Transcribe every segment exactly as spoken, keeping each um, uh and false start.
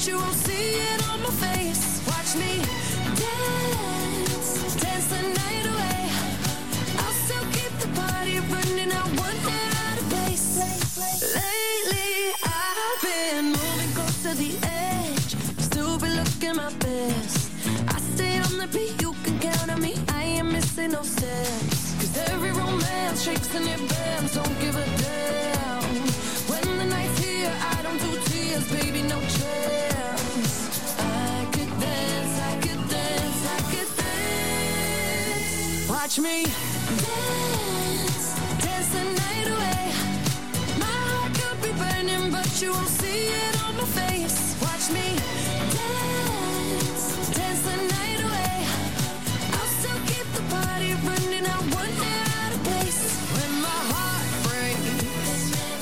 but you won't see it on my face. Watch me dance, dance the night away. I'll still keep the party running. I want it out of place. Lately I've been moving close to the edge, still be looking my best. I stay on the beat, you can count on me. I ain't missing no steps, 'cause every romance shakes and it bends. Don't give a damn. When the night's here, I don't do tears, baby, no chance. I could dance, I could dance, I could dance. Watch me dance, dance the night away. My heart could be burning, but you won't see it on my face. Watch me dance, dance the night away. I'll still keep the party running. I want it out of place. When my heart breaks,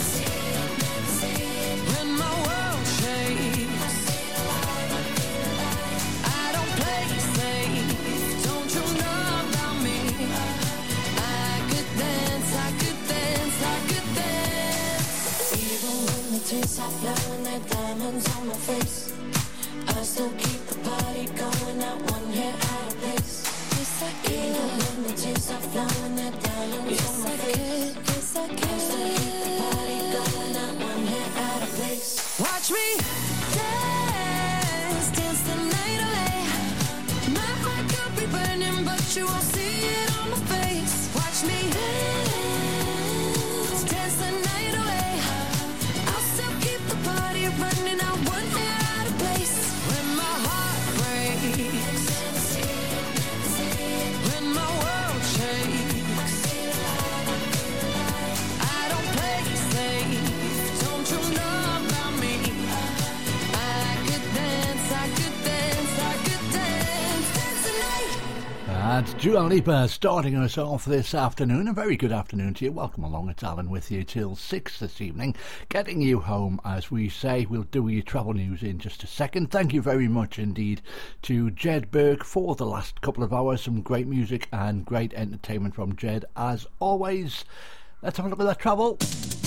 when my world shakes, I don't play safe. Don't you know about me? I could dance, I could dance, I could dance. Even when the tears are flowing like diamonds on my face, I still keep the party going. Not one hair out of place. Yes, I can. Even when the tears are flowing like diamonds yes, on my I face, can. Yes, I can. I still keep the party going. Not one hair out of place. Watch me dance, dance the night away. My heart could be burning, but you won't see it on my face. Watch me dance, dance the night away. I'll still keep the party running. I want it out of place. When my heart breaks, when my world shakes, I don't play safe. Don't you know about me? I could dance, I could dance, I could dance, dance the night. That's Dua Lipa starting us off this afternoon. A very good afternoon to you. Welcome along. It's Alan with you till six this evening, getting you home, as we say. We'll do your travel news in just a second. Thank you very much indeed to Jed Berg for the last couple of hours. Some great music and great entertainment from Jed, as always. Let's have a look at that travel.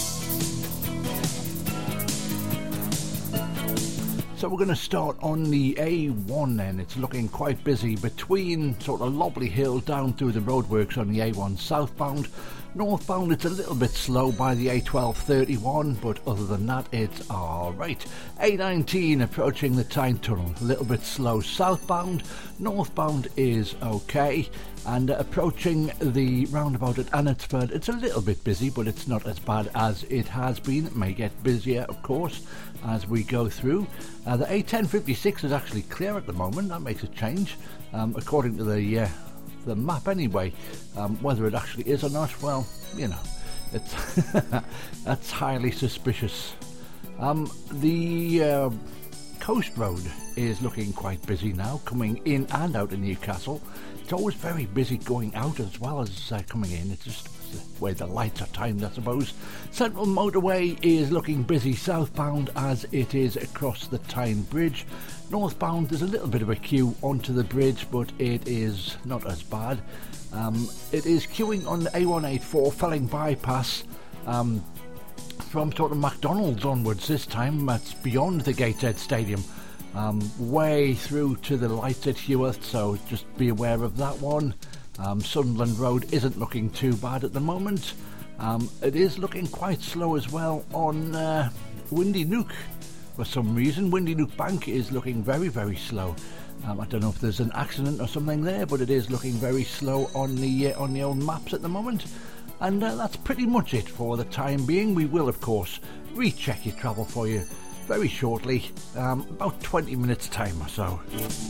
So we're going to start on the A one then. It's looking quite busy between sort of Lobley Hill down through the roadworks on the A one southbound. Northbound it's a little bit slow by the A twelve thirty-one, but other than that it's alright. A nineteen approaching the Tyne Tunnel, a little bit slow southbound. Northbound is okay, and uh, approaching the roundabout at Anetsford it's a little bit busy, but it's not as bad as it has been. It may get busier of course as we go through. Uh, the A ten fifty-six is actually clear at the moment. That makes a change um, according to the uh, the map anyway. Um, whether it actually is or not, well, you know, it's that's highly suspicious. Um, the uh, Coast Road is looking quite busy now, coming in and out of Newcastle. It's always very busy going out as well as uh, coming in. It's just the way the lights are timed, I suppose. Central Motorway is looking busy southbound as it is across the Tyne Bridge. Northbound there's a little bit of a queue onto the bridge, but it is not as bad. Um, it is queuing on the A one eighty-four Felling Bypass um, from sort of McDonald's onwards this time. That's beyond the Gateshead Stadium, um, way through to the lights at Heworth, so just be aware of that one. Um, Sunderland Road isn't looking too bad at the moment. Um, it is looking quite slow as well on uh, Windy Nook. For some reason, Windy Nook Bank is looking very, very slow. Um, I don't know if there's an accident or something there, but it is looking very slow on the uh, on the old maps at the moment. And uh, that's pretty much it for the time being. We will, of course, recheck your travel for you very shortly, um, about twenty minutes time or so.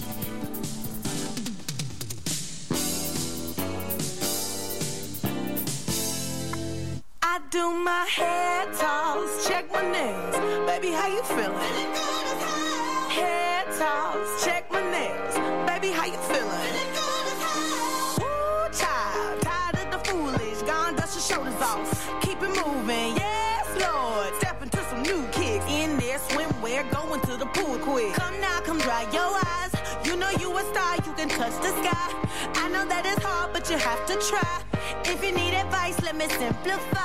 I do my hair toss, check my nails. Baby, how you feeling? Hair toss, check my nails. Baby, how you feeling? Woo, child, tired of the foolish. Gone, dust your shoulders off. Keep it moving, yes, Lord. Step into some new kicks. In there, swimwear, going to the pool quick. Come now, come dry your eyes. You know you a star, you can touch the sky. I know that it's hard, but you have to try. If you need advice, let me simplify.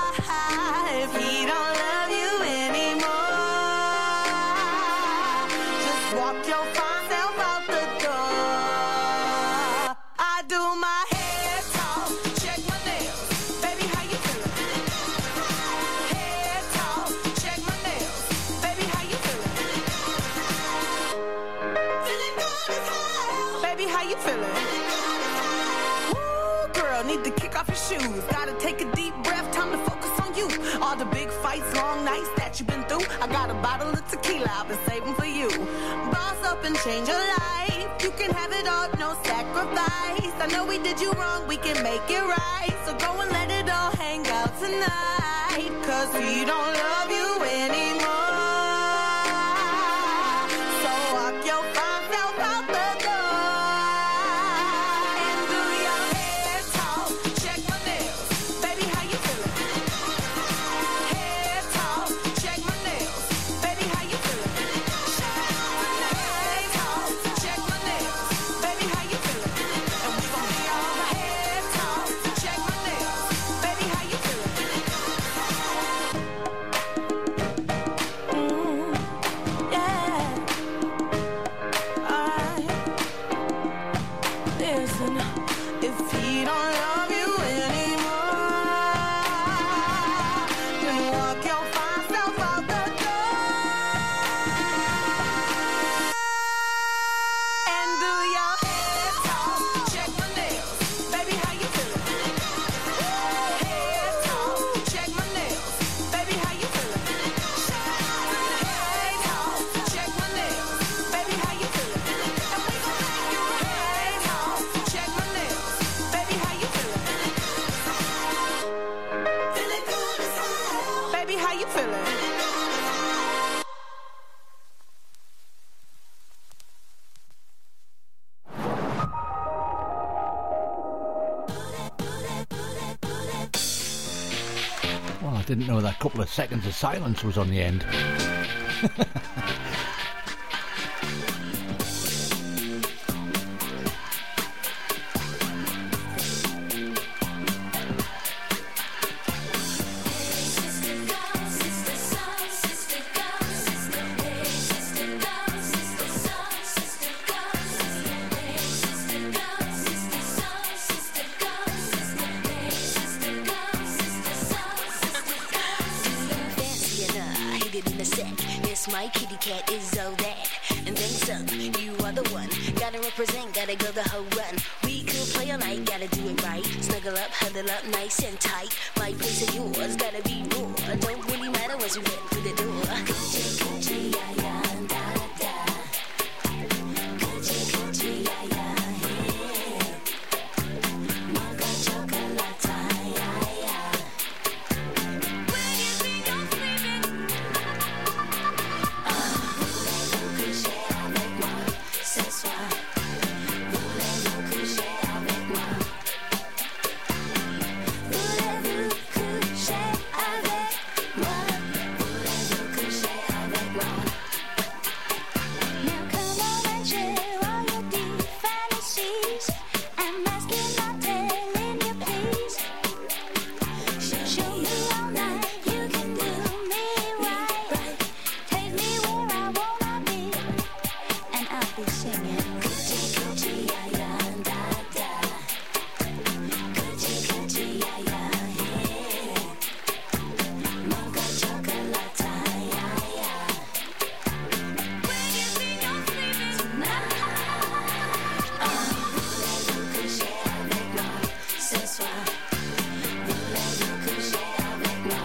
If he don't love you anymore, just shoes. Gotta take a deep breath, time to focus on you. All the big fights, long nights that you've been through. I got a bottle of tequila I've been saving for you. Boss up and change your life. You can have it all, no sacrifice. I know we did you wrong, we can make it right. So go and let it all hang out tonight. Cause we don't love you anymore. So walk your fine self out the door. And do your hair talk, check my nails. Baby, how you feeling? Hair talk, check my nails. Baby, how you feeling? Hair talk, check my nails. Baby, how you feeling? And we gon' be all hair talk, check my nails. Baby, how you feeling? Mm, yeah. Alright. Listen, if he don't love you anymore, then walk your fine self out the door. And do your hair talk, check my nails. Baby, how you feeling? Hair talk, check my nails. Baby, how you feeling? Hair talk, check my nails. Baby, how you feeling? And we gon' make you hair talk, check my nails. Baby, how you feeling? Feeling good as hell. Baby, how you feeling? Well, I didn't know that couple of seconds of silence was on the end. Fancy enough, hit it in a sec. Yes, my kitty cat is all that. And then some, you are the one. Gotta represent, gotta go the whole run. We could play all night, gotta do it right. Snuggle up, huddle up, nice and tight. My place or yours, gotta be raw. Don't really matter once you get through the door. Coochie, coochie, yeah, yeah, da, da, da. Coochie, coochie, yeah, yeah, yeah. Mocha chocolate, yeah, yeah. When you think I'm sleeping, voulez-vous coucher avec moi ce soir? Voulez-vous coucher avec moi? Voulez-vous coucher avec moi? Voulez-vous coucher avec moi? Now come on and share all your deep fantasies. I'm asking, not telling you, please. Show, show me all night, you can do me right. Take me where I wanna be, and I'll be singing. Coochie, coochie, yeah, yeah, da, da. Coochie, coochie, yeah, yeah, yeah. Mocha chocolate, yeah, yeah. When you think I'm sleeping tonight, voulez-vous coucher avec moi ce soir? Voulez-vous coucher avec moi?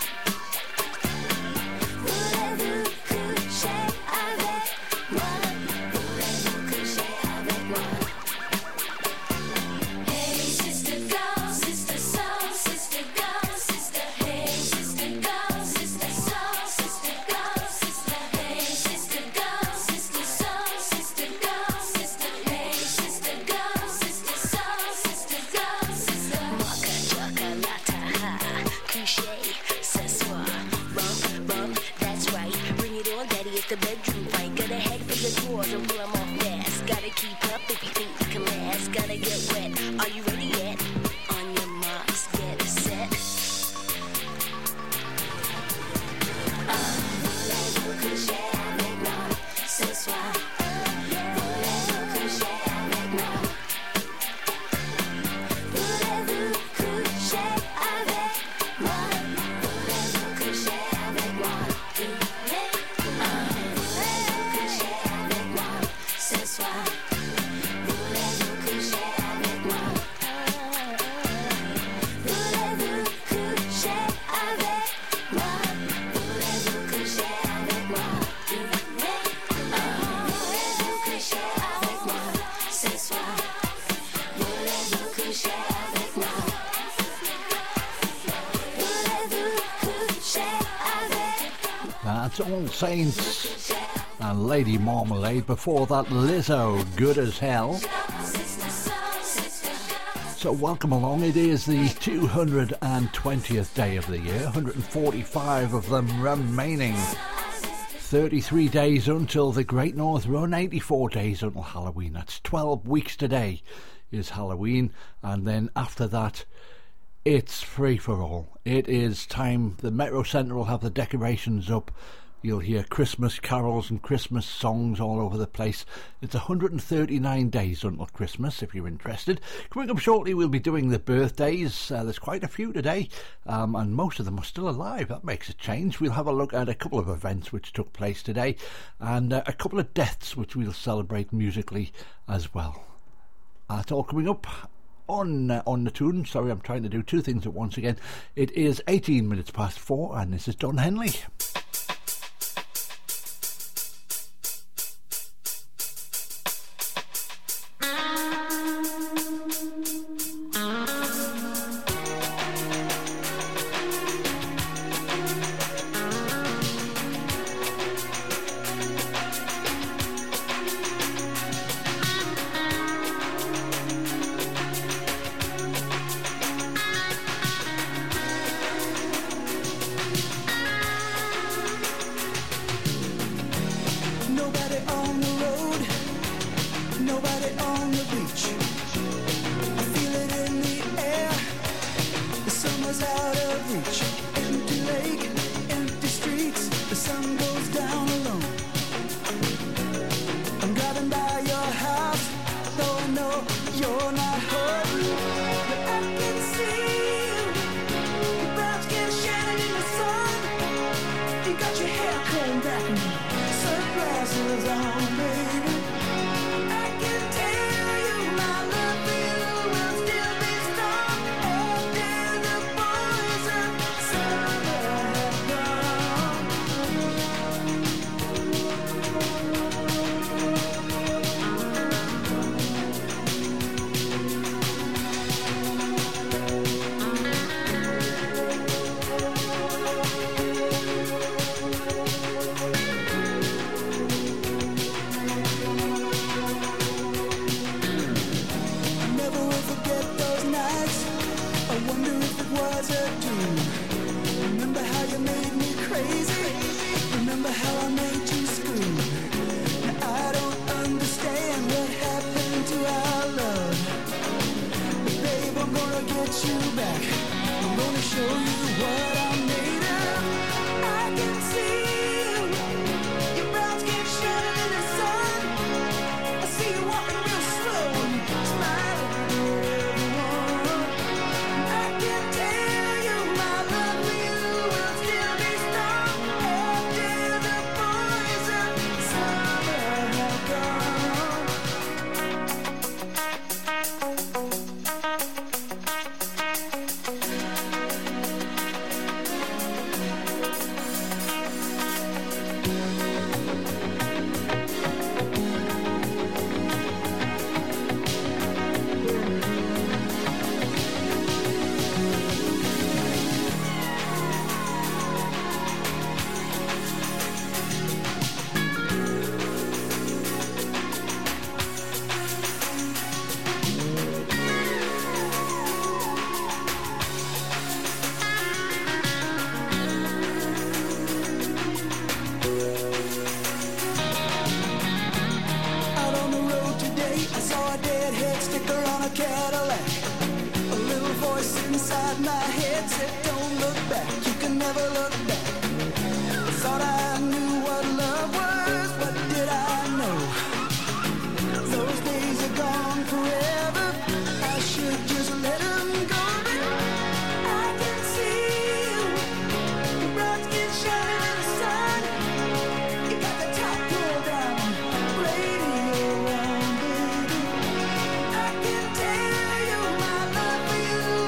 Voulez-vous coucher avec moi? Voulez-vous coucher avec moi? Hey, sister, go, sister, soul, sister, go, sister. Hey, sister, go, sister, soul, sister, go, sister. Hey, sister, go, sister, soul, sister, go, sister. Hey, sister, go, sister, soul, sister, go, sister. Mocha chocolate, ha, coucher, ce soir. Bump, bump, that's right. Bring it on, daddy, it's the bedroom fight. Gotta head for your drawers and pull 'em off fast. Gotta keep up if you think you can last. Gotta get wet. Are you ready yet? On your marks, get set. Voulez-vous coucher avec moi ce soir? Voulez-vous coucher avec moi? Voulez-vous coucher avec moi? Voulez-vous coucher avec moi? Voulez-vous That's All Saints and Lady Marmalade. Before that, Lizzo, Good as Hell. So welcome along. It is the two hundred twentieth day of the year, one hundred forty-five of them remaining. thirty-three days until the Great North Run, eighty-four days until Halloween. That's twelve weeks today is Halloween, and then after that it's free for all. It is time. The Metro Centre will have the decorations up. You'll hear Christmas carols and Christmas songs all over the place. It's one hundred thirty-nine days until Christmas, if you're interested. Coming up shortly, we'll be doing the birthdays. Uh, there's quite a few today, um, and most of them are still alive. That makes a change. We'll have a look at a couple of events which took place today, and uh, a couple of deaths which we'll celebrate musically as well. That's all coming up on uh, on the tune. Sorry, I'm trying to do two things at once again. It is eighteen minutes past four, and this is Don Henley.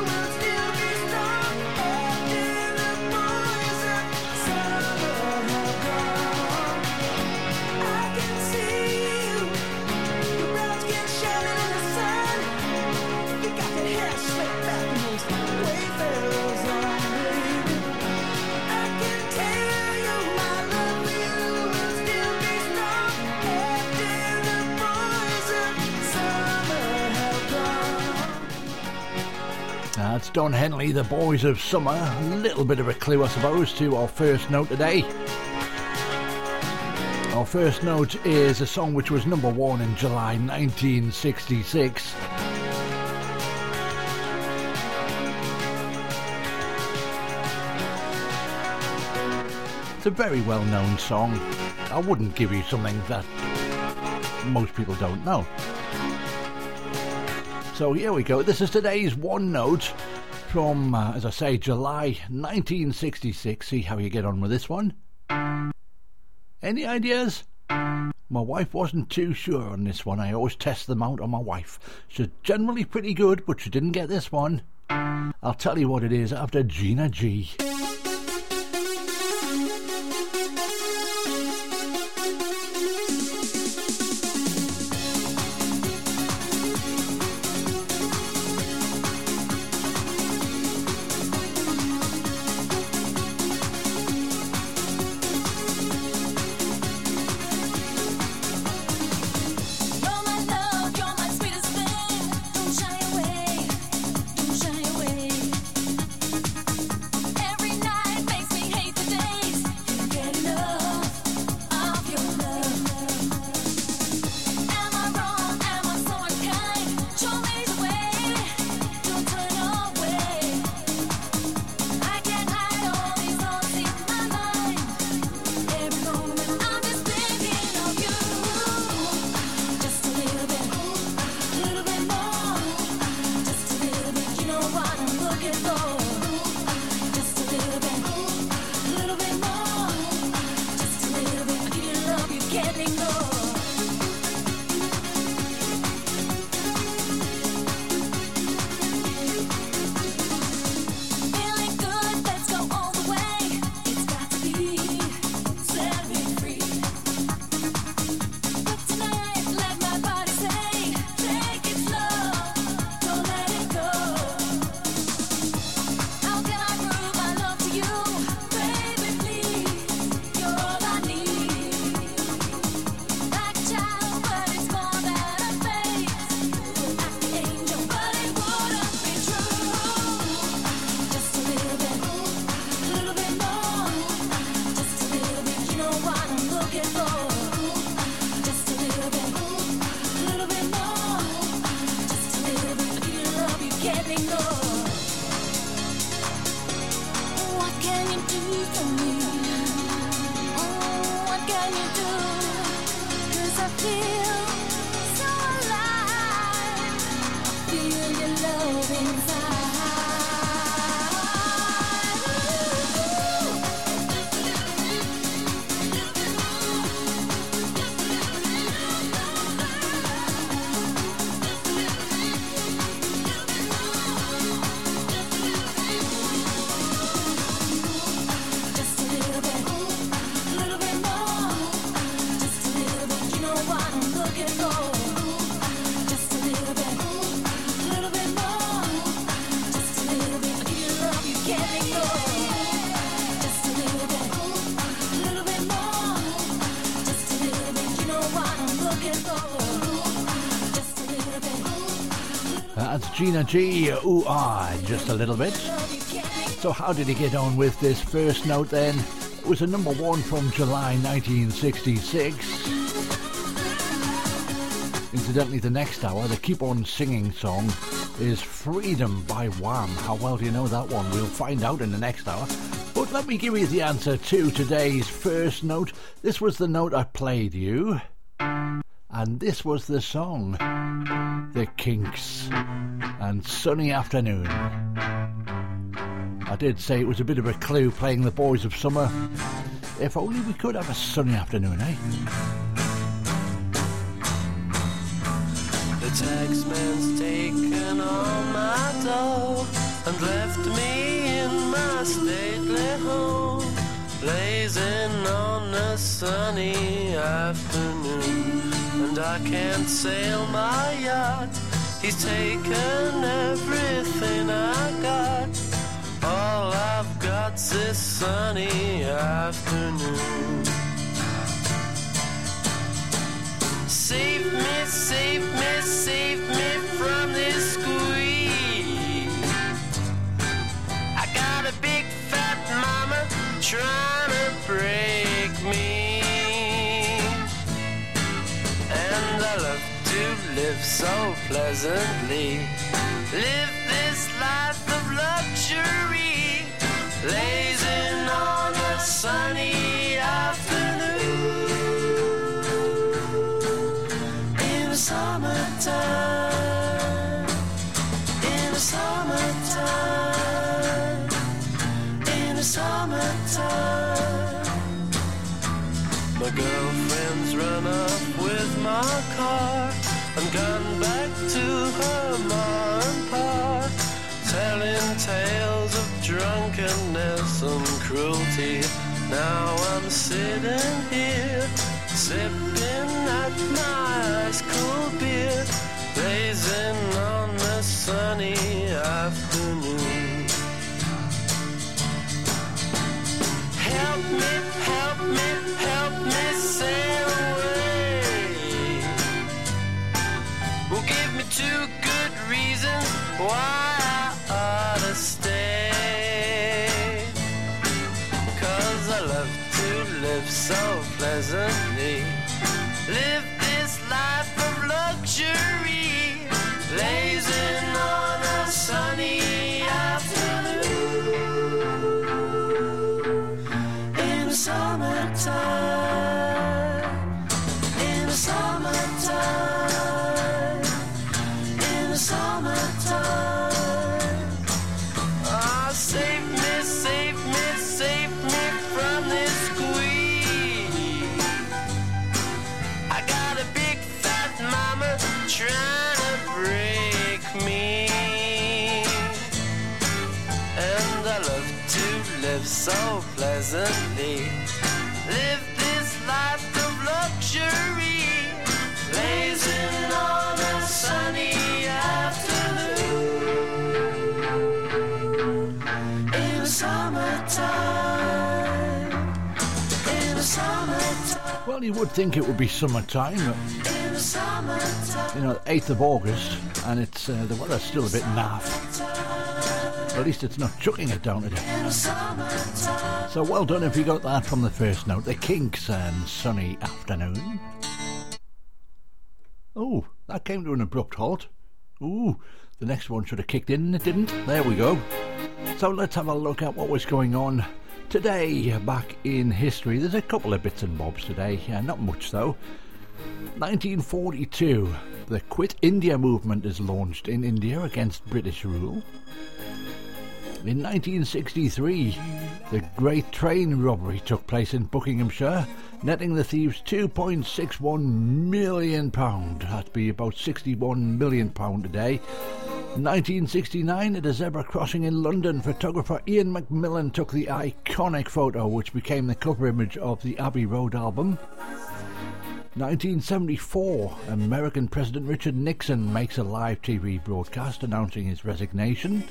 Summer Don Henley, the Boys of Summer. A little bit of a clue, I suppose, to our first note today. Our first note is a song which was number one in July nineteen sixty-six. It's a very well-known song. I wouldn't give you something that most people don't know. So here we go. This is today's one note from, uh, as I say, July nineteen sixty-six. See how you get on with this one. Any ideas? My wife wasn't too sure on this one. I always test them out on my wife. She's generally pretty good, but she didn't get this one. I'll tell you what it is after Gina G. Gina G, ooh ah, just a little bit. So how did he get on with this first note then? It was a number one from July nineteen sixty-six. Incidentally, the next hour, the Keep On Singing song is Freedom by Wham. How well do you know that one? We'll find out in the next hour. But let me give you the answer to today's first note. This was the note I played you. And this was the song. The Kinks and Sunny Afternoon. I did say it was a bit of a clue playing the Boys of Summer. If only we could have a sunny afternoon, eh? The taxman's taken all my dough and left me in my stately home, blazing on a sunny afternoon. And I can't sail my yacht, he's taken everything I got. All I've got's this sunny afternoon. Save me, save me, save me from this squeeze. trying to break me. And I love to live so pleasantly, live this life of luxury, lazing on a sunny afternoon in the summertime, in the summertime, in the summertime. My girlfriend's run up with my car and gone back to her ma and pa, telling tales of drunkenness and cruelty. Now I'm sitting here, sipping at my ice cold beer, blazing on a sunny afternoon. Help me, help me, help me sail away. Well, give me two good reasons why I ought to stay. 'Cause I love to live so pleasantly, live this life of luxury, lazing on a sunny afternoon in the summertime, in the summertime, in the summertime. Ah, save me, save me, save me from this squeeze. I got a big fat mama trying to break me, and I love to live so pleasantly, live this life of luxury, lazing on a sunny afternoon in the summertime, in the summertime, Well, you would think it would be summertime, in the summertime. you know, eighth of August, and it's uh, the weather's still a bit naff. At least it's not chucking it down today. So well done if you got that from the first note. The Kinks and Sunny Afternoon. Oh, that came to an abrupt halt. Ooh, the next one should have kicked in and it didn't. There we go. So let's have a look at what was going on today back in history. There's a couple of bits and bobs today. Yeah, not much though. nineteen forty-two. The Quit India movement is launched in India against British rule. In nineteen sixty-three, the Great Train Robbery took place in Buckinghamshire, netting the thieves two point six one million pounds. That'd be about sixty-one million pounds today. nineteen sixty-nine, at a zebra crossing in London, photographer Ian Macmillan took the iconic photo which became the cover image of the Abbey Road album. nineteen seventy-four, American President Richard Nixon makes a live T V broadcast announcing his resignation.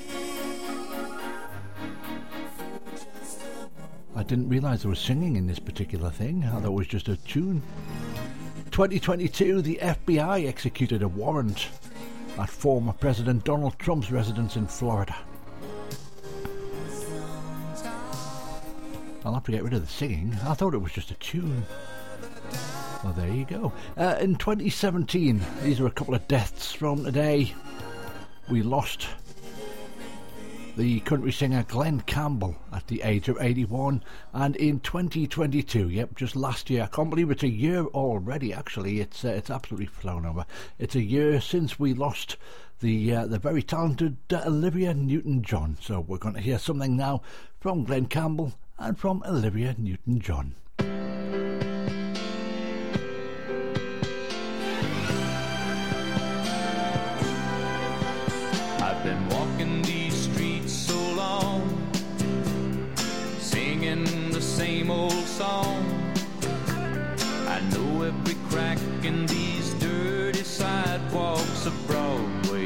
I didn't realise there was singing in this particular thing. I thought it was just a tune. twenty twenty-two, the F B I executed a warrant at former President Donald Trump's residence in Florida. I'll have to get rid of the singing. I thought it was just a tune. Well, there you go. Uh, in twenty seventeen, these are a couple of deaths from today. We lost the country singer Glenn Campbell at the age of eighty-one, and in twenty twenty-two, yep, just last year, I can't believe it's a year already. Actually, it's uh, it's absolutely flown over. It's a year since we lost the uh, the very talented uh, Olivia Newton-John. So we're going to hear something now from Glenn Campbell and from Olivia Newton-John. I've been walking these streets so long, singing the same old song. I know every crack in these dirty sidewalks of Broadway,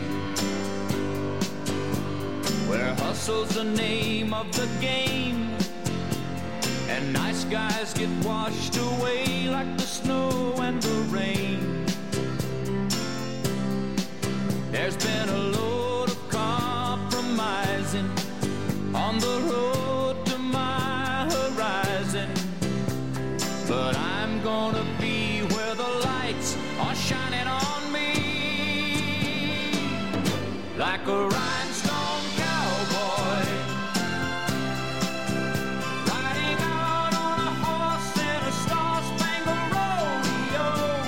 where hustle's the name of the game, and nice guys get washed away like the snow and the rain. There's been a load of compromising on the road to my like a rhinestone cowboy, riding out on a horse in a star-spangled rodeo,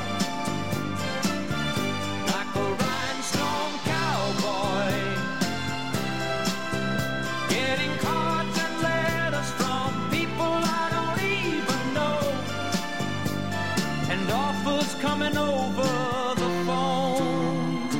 like a rhinestone cowboy, getting cards and letters from people I don't even know, and offers coming over the phone.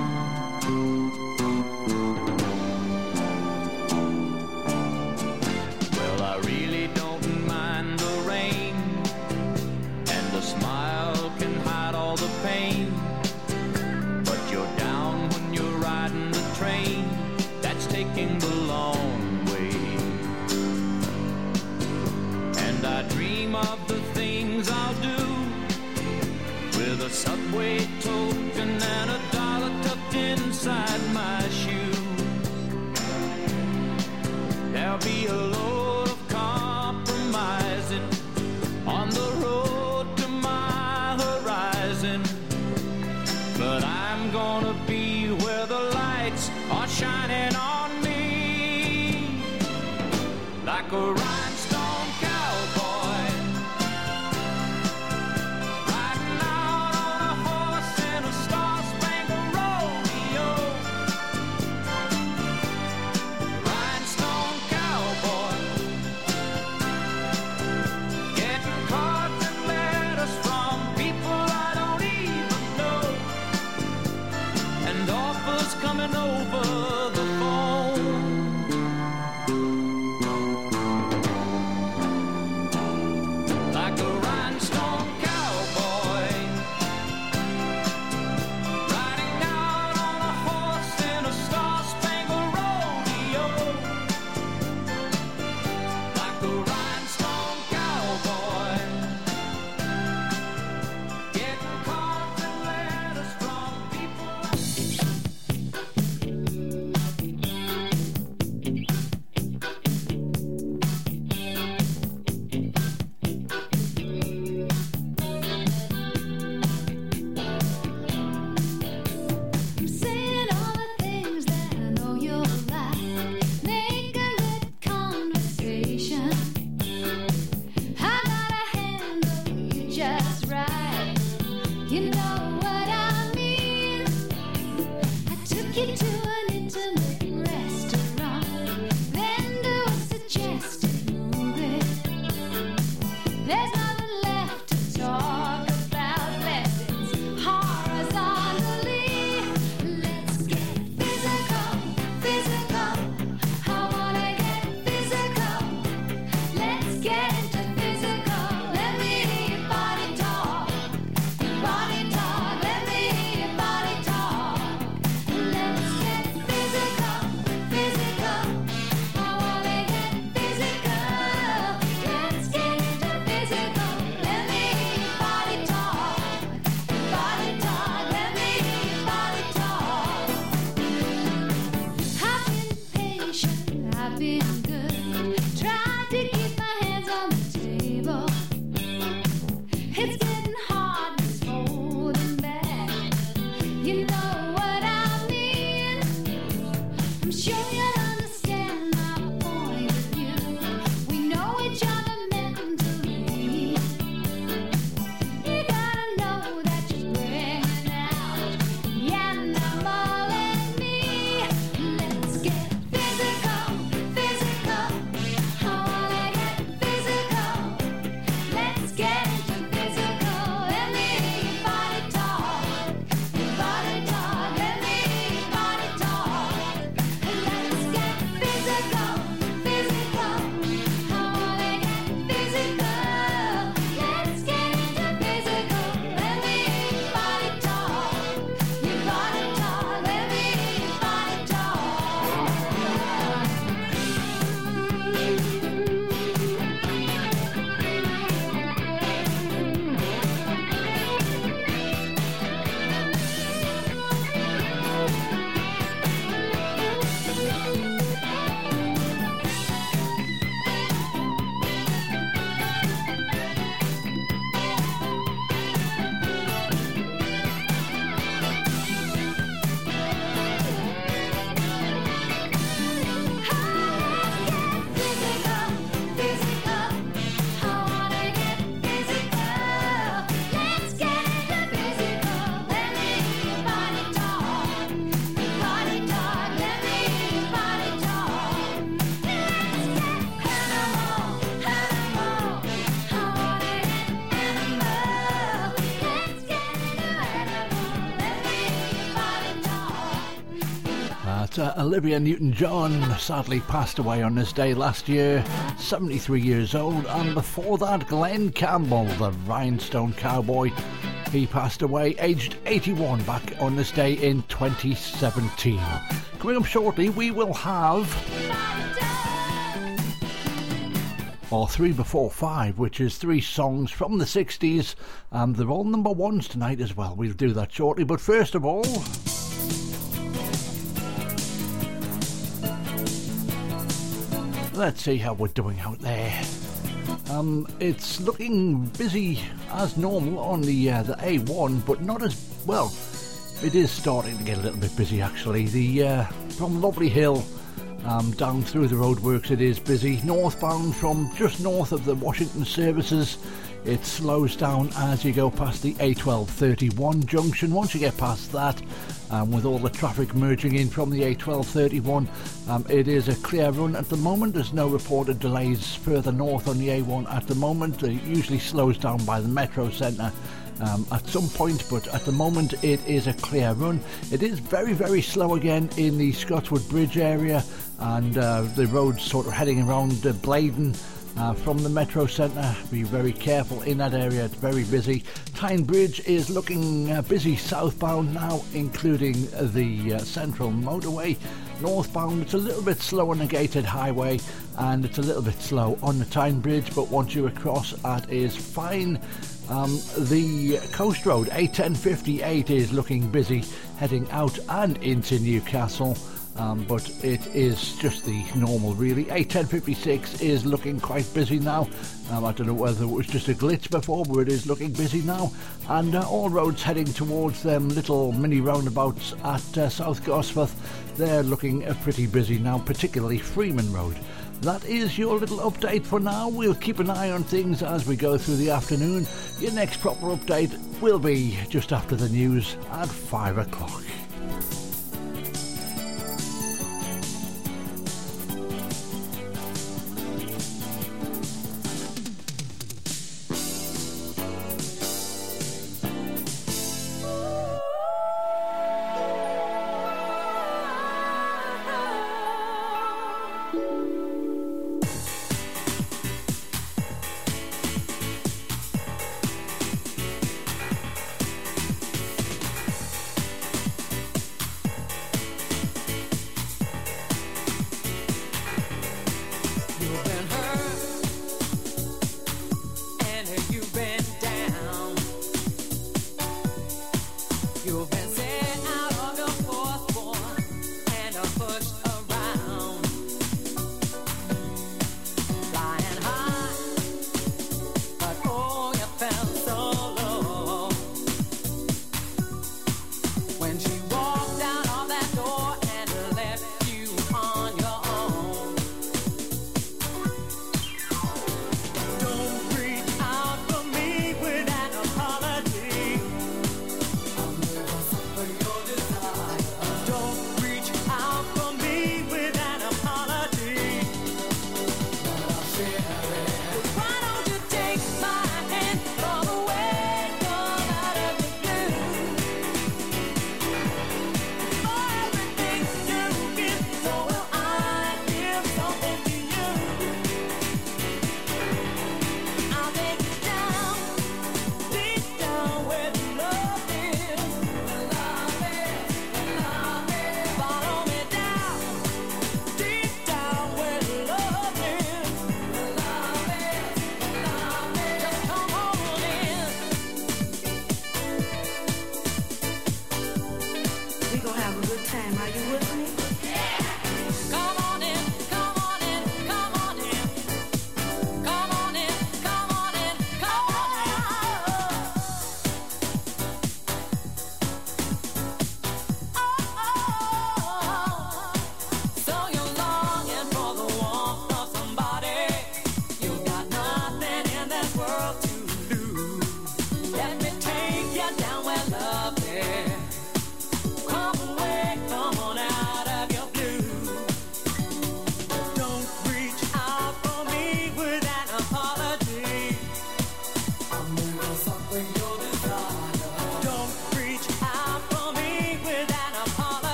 Well, I really don't mind the rain, and a smile can hide all the pain, but you're down when you're riding the train that's taking the long way. And I dream of the things I'll do with a subway token and a dollar tucked inside my shoe. There'll be a load of compromising on the road to my horizon, but I'm gonna be where the lights are shining on me, like a rhinestone cowboy, riding out on a horse in a star-spangled rodeo, rhinestone cowboy, getting cards and letters from people I don't even know, and offers coming over the phone. that, uh, Olivia Newton-John sadly passed away on this day last year, seventy-three years old. And before that, Glenn Campbell, the Rhinestone Cowboy, he passed away aged eighty-one back on this day in twenty seventeen. Coming up shortly, we will have or three before five, which is three songs from the sixties, and they're all number ones tonight as well. We'll do that shortly, but first of all, let's see how we're doing out there. Um, it's looking busy as normal on the uh, the A one, but not as well. It is starting to get a little bit busy actually. The uh, from Lovely Hill Um, down through the roadworks it is busy. Northbound from just north of the Washington services, it slows down as you go past the A twelve thirty-one junction. Once you get past that, um, with all the traffic merging in from the A twelve thirty-one, um, it is a clear run at the moment. There's no reported delays further north on the A one at the moment. It usually slows down by the Metro Centre Um, at some point, but at the moment it is a clear run. It is very very slow again in the Scotswood Bridge area, and uh, the roads sort of heading around uh, Blaydon uh, from the Metro Centre. Be very careful in that area, it's very busy. Tyne Bridge is looking uh, busy southbound now, including the uh, Central Motorway. Northbound it's a little bit slow on the Gated Highway, and it's a little bit slow on the Tyne Bridge, but once you're across that is fine. Um, the Coast Road A ten fifty-eight is looking busy heading out and into Newcastle, um, but it is just the normal really. A ten fifty-six is looking quite busy now. um, I don't know whether it was just a glitch before, but it is looking busy now, and uh, all roads heading towards them little mini roundabouts at uh, South Gosforth, they're looking uh, pretty busy now, particularly Freeman Road. That is your little update for now. We'll keep an eye on things as we go through the afternoon. Your next proper update will be just after the news at five o'clock.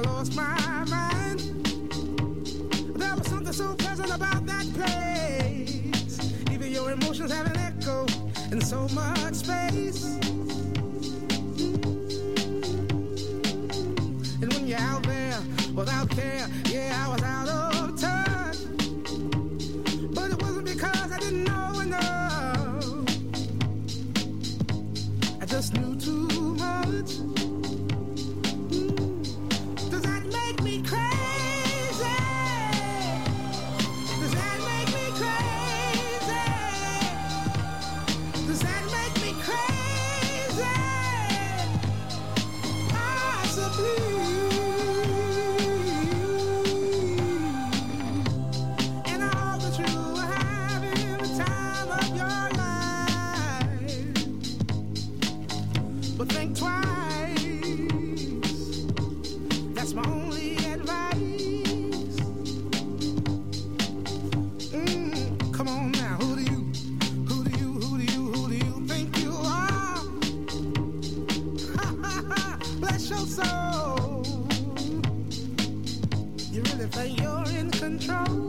I lost my mind. There was something so pleasant about that place. Even your emotions have an echo in so much space. And when you're out there without care, yeah, I was out of touch. But it wasn't because I didn't know enough. I just knew too much. Does that make me crazy? Does that make me crazy? Does that make me crazy? Possibly. And I hope that you are having the time of your life. But think twice. That's my only advice. Mm, come on now, who do you, who do you, who do you, who do you think you are? Bless your soul. You really think you're in control?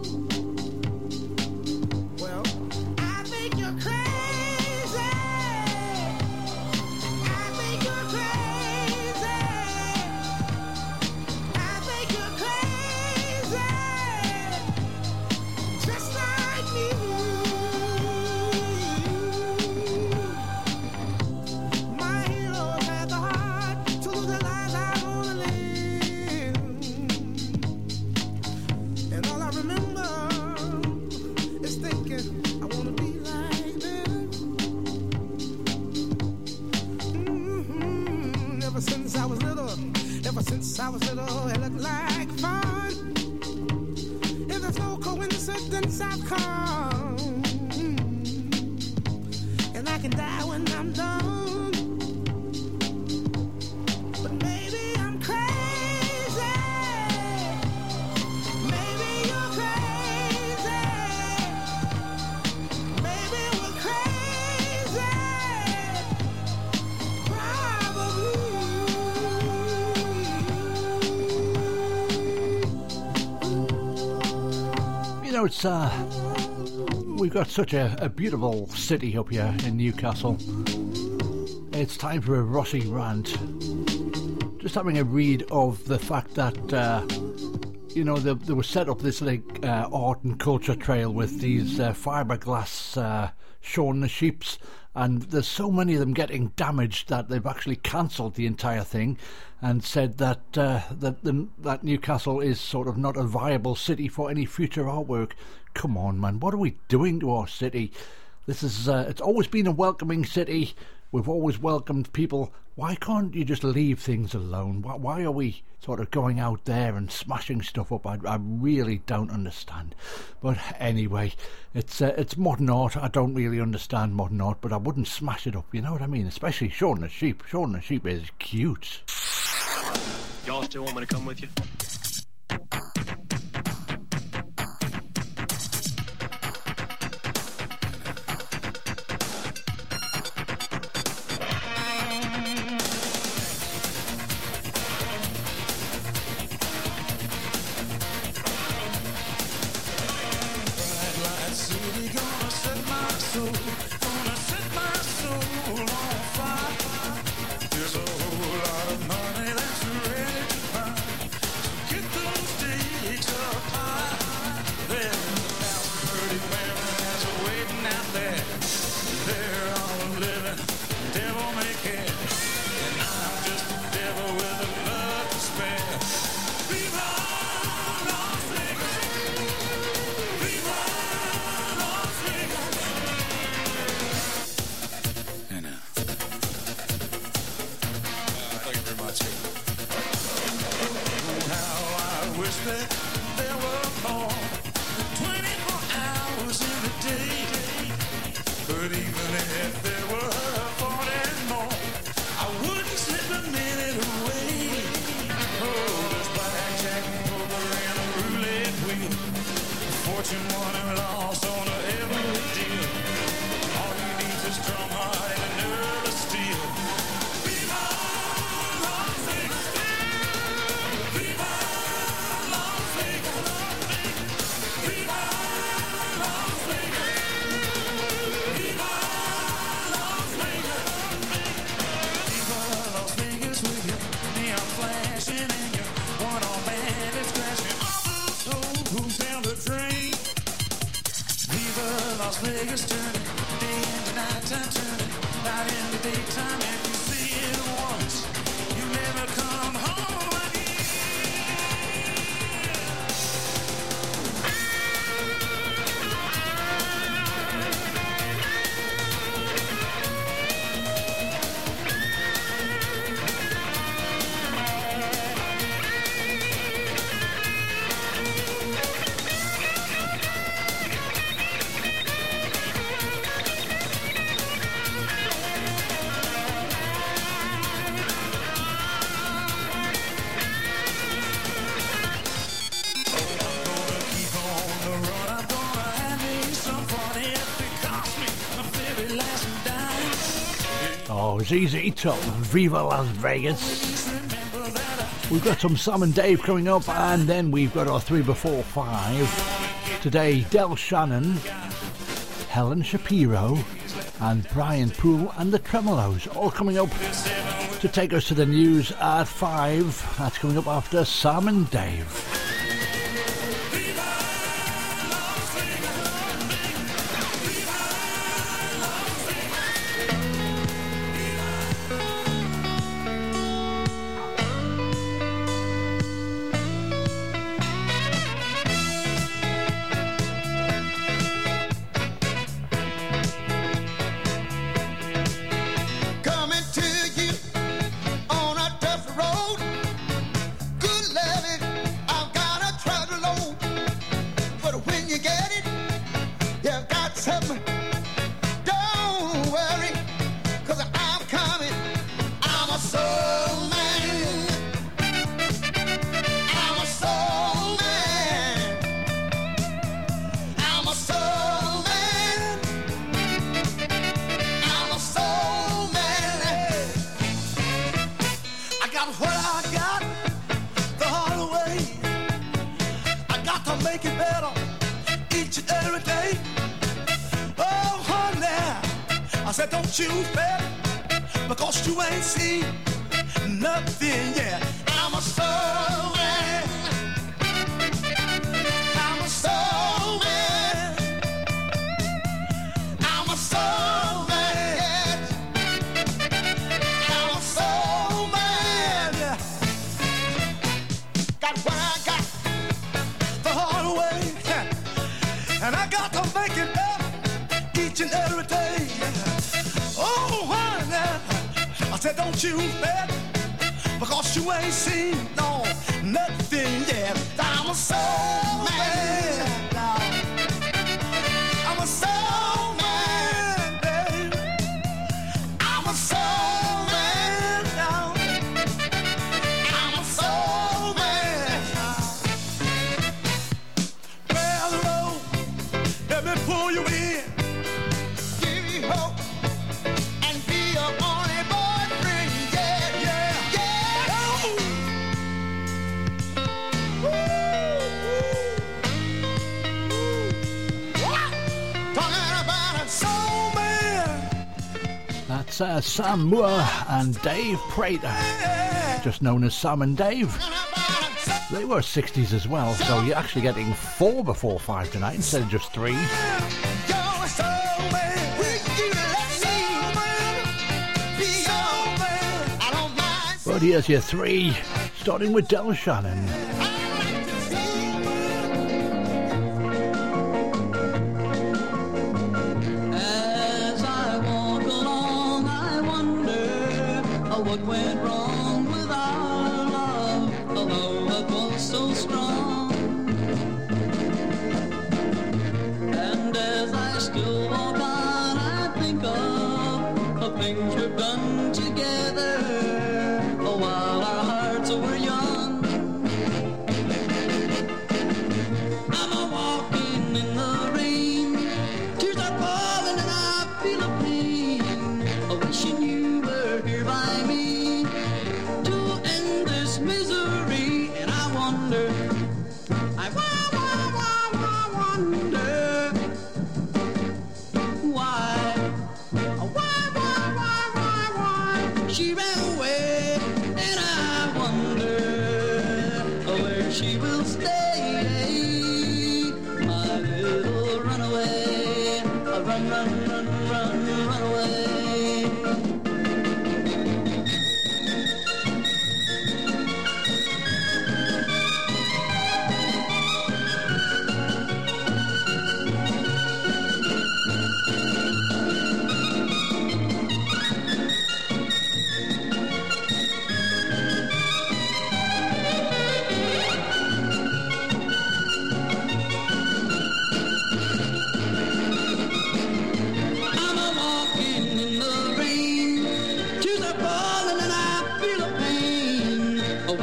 Well, I think you're crazy. I think you're crazy. I think you're crazy. Just like me. My heroes had the heart to lose their lives. I wanna live. And all I remember is thinking, I wanna be like them. Mhm. Ever since I was little, ever since I was little, it looked like fun. If there's no coincidence, I've come. And I can die when I'm done. But maybe I'm crazy. Maybe you're crazy. Maybe we're crazy. Probably. You know, it's uh, we've got such a, a beautiful city up here in Newcastle. It's time for a Rossi rant. Just having a read of the fact that uh, you know they, they were set up this like uh, art and culture trail with these uh, fiberglass uh, Shaun the Sheeps, and there's so many of them getting damaged that they've actually cancelled the entire thing and said that uh, that the, that Newcastle is sort of not a viable city for any future artwork. Come on, man, what are we doing to our city? This is uh, it's always been a welcoming city. We've always welcomed people. Why can't you just leave things alone? Why, why are we sort of going out there and smashing stuff up? I, I really don't understand. But anyway, it's uh, it's modern art. I don't really understand modern art, but I wouldn't smash it up. You know what I mean? Especially Shaun the Sheep. Shaun the Sheep is cute. Y'all still want me to come with you? But even if there were forty more, daytime and you see it once, you never come home again. Oh, it's easy to Viva Las Vegas. We've got some Sam and Dave coming up, and then we've got our three before five. Today, Del Shannon, Helen Shapiro, and Brian Poole and the Tremolos, all coming up to take us to the news at five. That's coming up after Sam and Dave. Coming to you on a tough road. Good loving, I've got a truckload. But when you get it, you've got something. Don't worry, cause I'm coming. I'm a soul man. I'm a soul man. I'm a soul man. I'm a soul man. I got what I got the hard way. I got to make it better each and every day. Oh, honey, I said, don't you fret, because you ain't seen nothing yet. I'm a soul man. I'm a soul man. I'm a soul man. I'm a soul man. Got what I got the hard way, and I got to make it up each and every day. Oh, honey, I said, don't you fret, because you ain't seen no nothing yet. I'm a soul man. I'm a soul man, baby. I'm a soul man. I'm a soul man. Well, the road, let me pull you in, give you hope, and be your only boyfriend. Yeah, yeah, yeah. Oh. Woo, woo. What? Talking about a soul man. That's uh, Sam Moore and Dave Prater, just known as Sam and Dave. They were sixties as well, so you're actually getting four before five tonight instead of just three. You're a soul man. Will you let me be your man? I don't mind. But here's your three, starting with Del Shannon. As I walk along, I wonder uh, what went wrong with our love, although it was so strong. And as I still walk on, I think of the things we've done together, uh, while our hearts were young. I'm a walking in the rain, tears are falling and I feel a pain, a wishing you were here by me to end this misery. And I wonder, I wa- wa- wa- wa- wonder why, why, why, why, why, why she ran away. And I wonder where she will stay, my little runaway. Run, run, run, run, run away.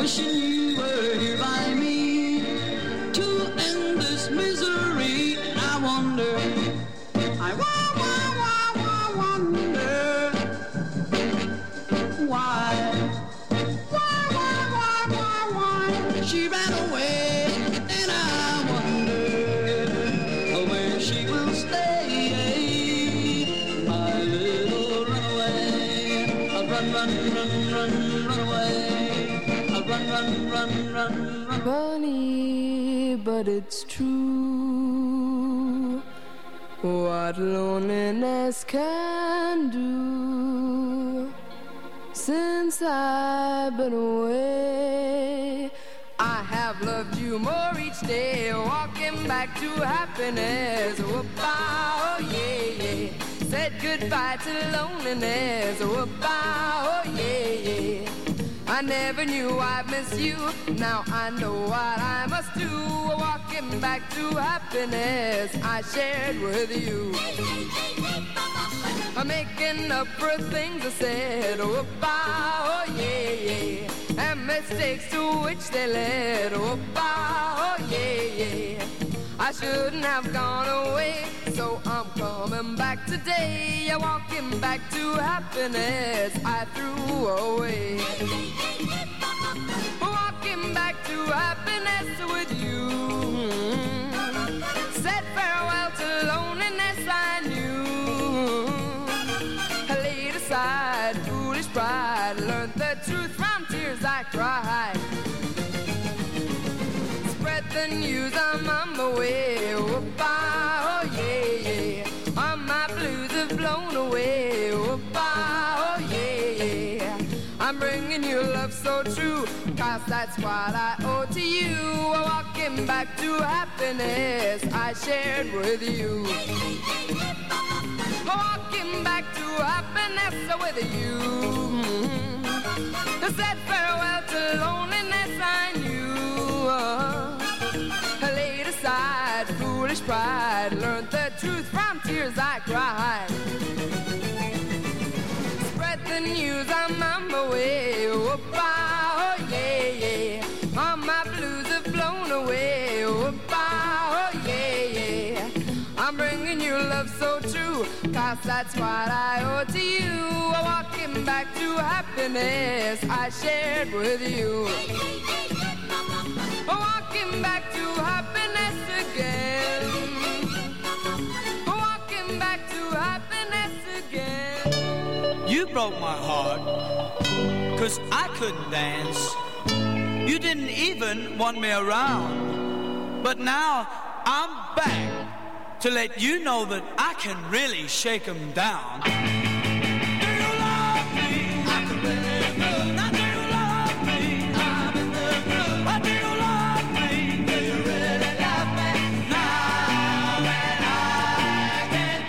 wishing you were here by me to end this misery. I wonder, I wa- wa- wa- wa- wonder why, why, why, why, why, why she ran away, and I wonder where she will stay, my little runaway. I'll run, run, run, run, run away. I'll run, run, run, run, run. Funny, but it's true what loneliness can do. Since I've been away, I have loved you more each day, walking back to happiness. Whoop-ah, oh yeah, yeah. Said goodbye to loneliness. Whoop-ah, oh yeah, yeah. I never knew I'd miss you. Now I know what I must do. Walking back to happiness I shared with you. I'm making up for things I said. Whoop-ah, oh yeah, yeah. And mistakes to which they led. Whoop-ah, oh yeah, yeah. I shouldn't have gone away, so I'm coming back today. I'm walking back to happiness I threw away. Walking back to happiness with you. Said farewell to loneliness I knew. I laid aside foolish pride, learned the truth from tears I cried. Spread the news, I'm on my way. Whoop-ah, oh yeah, yeah. All my blues have blown away. Whoop-ah, oh yeah, yeah. I'm bringing you love so true, cause that's what I owe to you. Walking back to happiness I shared with you. Walking back to happiness with you. I said farewell to loneliness I knew. I laid aside foolish pride, learned the truth from tears I cried. Spread the news, I'm on my way. Whoop-ah, oh yeah, yeah. All my blues have blown away. Whoop-ah, oh yeah, yeah. I'm bringing you love so true, cause that's what I owe to you. Walking back to happiness I shared with you. Walking back to happiness again. Walking back to happiness again. You broke my heart, cause I couldn't dance. You didn't even want me around. But now I'm back to let you know that I can really shake 'em down. Do you love me? I can really do. Now do you love me? I'm in the groove. Why do you love me? Do you really love me? Now that I can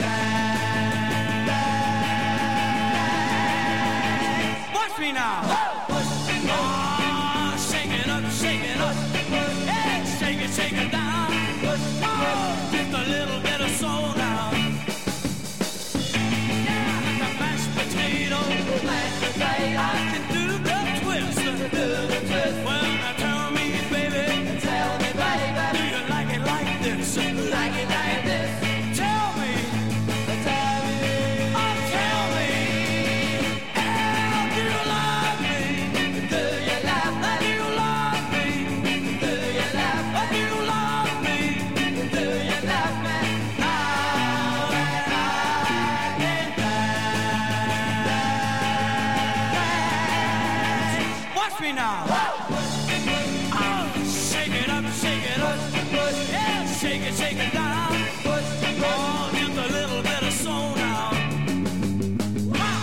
dance. Watch me now. Oh, shake it up, shake it up. Yeah, shake it, shake it down. Oh, just a little bit of soul now. Yeah, like a mashed potato. Mashed potato. I can do the twist. Do the twist. Well, now tell me, baby. Tell me, baby. Do you like it like this? Like it like this. Tell me. Tell me. Oh, tell me. Yeah, do you love me? Do you love me? Do you love me? Do you love me? Do you love me? Do you love me? Now that I can dance. Watch me now. Oh, shake it up, shake it up. Yeah, shake it, shake it down. Oh, just a little bit of soul now. Wow.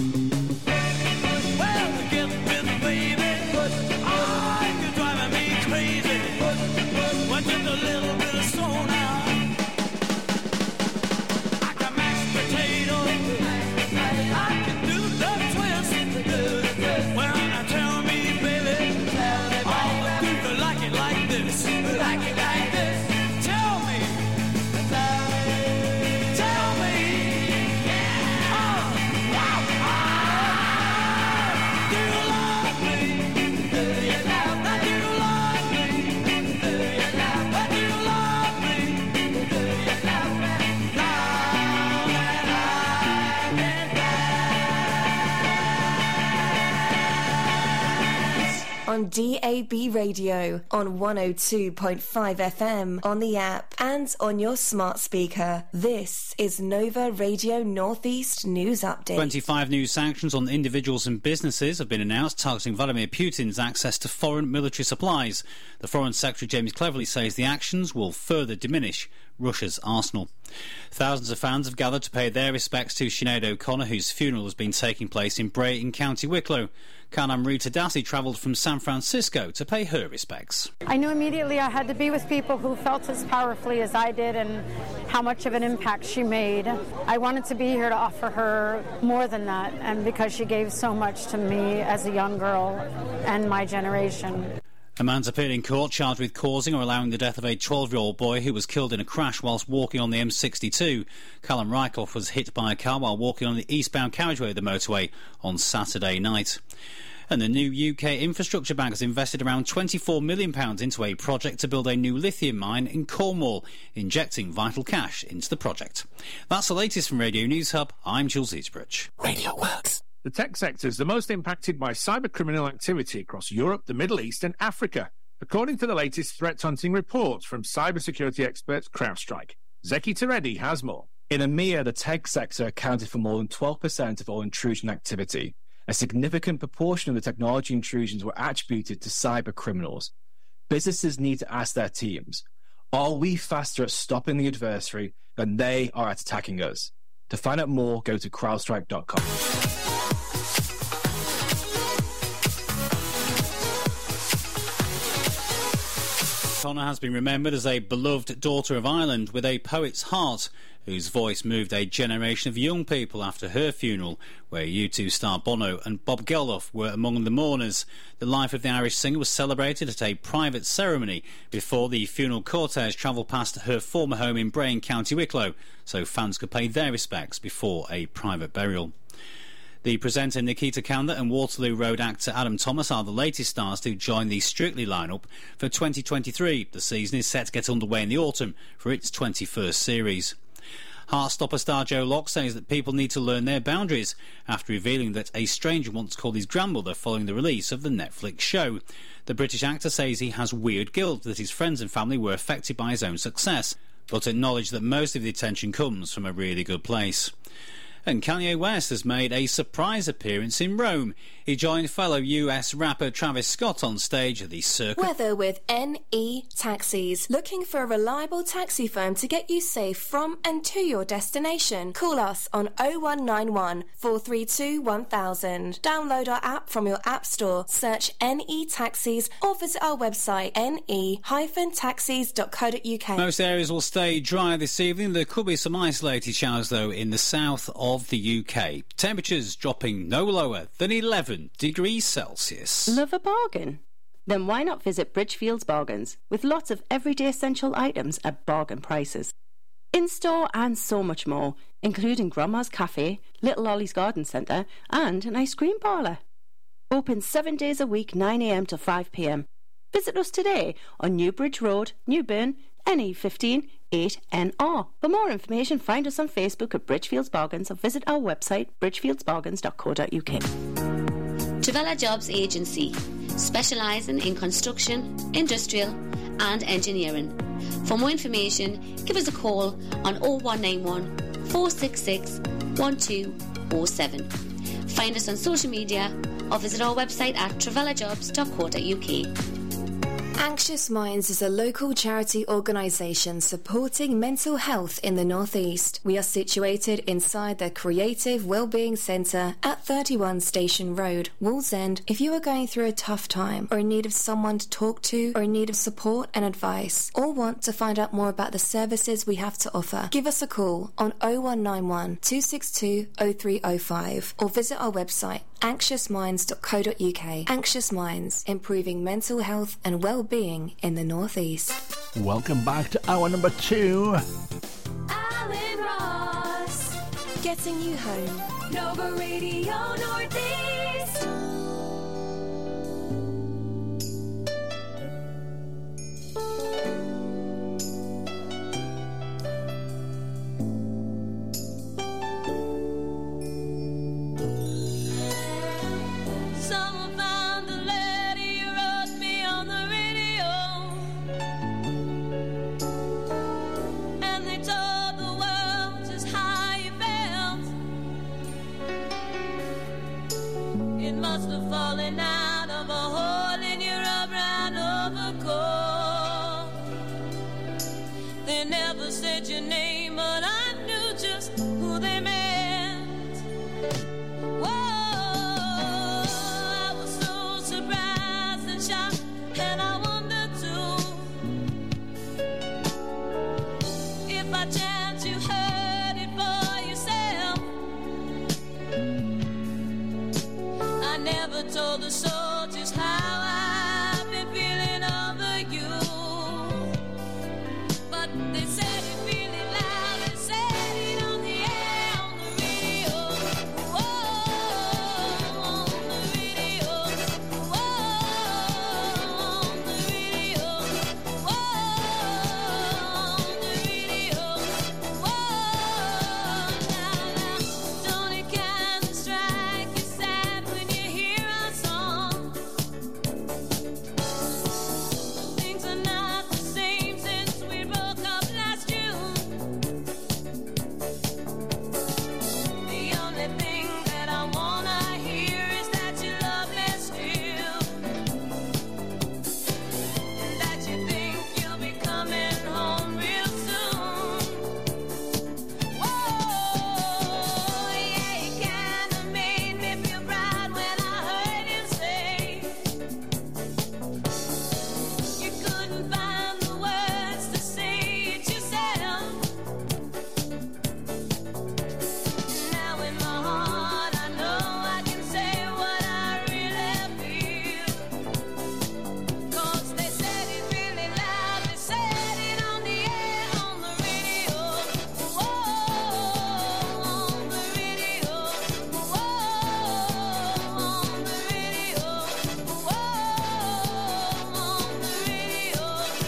Well, get with me, baby. Oh, you're driving me crazy. Well, just a little bit of soul now. I can mash potatoes. I can do the twist. Well, now tell me, baby. Oh, do you like it like this? Like it like this. Tell me. on D A B radio, on one oh two point five F M, on the app, and on your smart speaker. This is Nova Radio Northeast News Update. twenty-five new sanctions on individuals and businesses have been announced targeting Vladimir Putin's access to foreign military supplies. The Foreign Secretary James Cleverly says the actions will further diminish Russia's arsenal. Thousands of fans have gathered to pay their respects to Sinead O'Connor, whose funeral has been taking place in Bray in County Wicklow. Carnam Rita Dassey travelled from San Francisco to pay her respects. I knew immediately I had to be with people who felt as powerfully as I did and how much of an impact she made. I wanted to be here to offer her more than that, and because she gave so much to me as a young girl and my generation. A man's appeared in court charged with causing or allowing the death of a twelve-year-old boy who was killed in a crash whilst walking on the M sixty-two. Callum Rycliffe was hit by a car while walking on the eastbound carriageway of the motorway on Saturday night. And the new U K Infrastructure Bank has invested around twenty-four million pounds into a project to build a new lithium mine in Cornwall, injecting vital cash into the project. That's the latest from Radio News Hub. I'm Jules Eastbridge. Radio Works. The tech sector is the most impacted by cybercriminal activity across Europe, the Middle East and Africa, according to the latest threat hunting report from cybersecurity expert CrowdStrike. Zeki Teredi has more. In EMEA, the tech sector accounted for more than twelve percent of all intrusion activity. A significant proportion of the technology intrusions were attributed to cyber criminals. Businesses need to ask their teams, are we faster at stopping the adversary than they are at attacking us? To find out more, go to crowdstrike dot com. Connor has been remembered as a beloved daughter of Ireland with a poet's heart, whose voice moved a generation of young people after her funeral, where U two star Bono and Bob Geldof were among the mourners. The life of the Irish singer was celebrated at a private ceremony before the funeral cortege travelled past her former home in Bray in County Wicklow, so fans could pay their respects before a private burial. The presenter Nikita Kanda and Waterloo Road actor Adam Thomas are the latest stars to join the Strictly lineup for twenty twenty-three. The season is set to get underway in the autumn for its twenty-first series. Heartstopper star Joe Locke says that people need to learn their boundaries after revealing that a stranger once called his grandmother following the release of the Netflix show. The British actor says he has weird guilt that his friends and family were affected by his own success, but acknowledged that most of the attention comes from a really good place. And Kanye West has made a surprise appearance in Rome. He joined fellow U S rapper Travis Scott on stage at the Circuit. Weather with N E Taxis. Looking for a reliable taxi firm to get you safe from and to your destination? Call us on oh one nine one, four three two, one thousand. Download our app from your app store, search N E Taxis, or visit our website n e dash taxis dot co dot u k. Most areas will stay dry this evening. There could be some isolated showers, though, in the south of the U K. Temperatures dropping no lower than eleven degrees Celsius. Love a bargain? Then why not visit Bridgefields Bargains, with lots of everyday essential items at bargain prices. In-store and so much more, including Grandma's Cafe, Little Ollie's Garden Centre and an ice cream parlour. Open seven days a week, nine a m to five p m. Visit us today on Newbridge Road, Newburn, N E fifteen eight N R. For more information, find us on Facebook at Bridgefields Bargains or visit our website bridgefields bargains dot co dot u k. Travella Jobs Agency, specialising in construction, industrial and engineering. For more information, give us a call on oh one nine one, four six six, one two oh seven. Find us on social media or visit our website at travella jobs dot co dot u k. Anxious Minds is a local charity organisation supporting mental health in the North East. We are situated inside the Creative Wellbeing Centre at thirty-one Station Road, Wallsend. If you are going through a tough time or in need of someone to talk to or in need of support and advice, or want to find out more about the services we have to offer, give us a call on oh one nine one, two six two, oh three oh five or visit our website anxious minds dot co dot u k. Anxious Minds, improving mental health and well-being in the North East. Welcome back to hour number two. Alan Ross, getting you home. Nova Radio Northeast. Someone found the letter you wrote. must have fallen out of a hole in your brown overcoat. They never said your name, but I knew just who they meant. Whoa, I was so surprised and shocked, and I wondered too if by chance you heard it for yourself. I never told the soldiers how I've been feeling over you, but they said it really loud. They said it on the air, on the radio. Whoa, on the radio. Whoa, on the radio. Whoa, on the radio. Whoa, now, now, don't it kind of strike you sad when you hear our song? Things are not the same since we broke up last June. The only thing that I wanna hear is that you love me still, and that you think you'll be coming home real soon. Whoa, yeah, you kinda made me feel proud when I heard him say you couldn't find the words to say it yourself. Now in my heart I know I can say what I really feel, 'cause they said it really loud. They said it on the air, on the radio. Whoa, on the radio. Whoa, on the radio. Whoa, on the radio.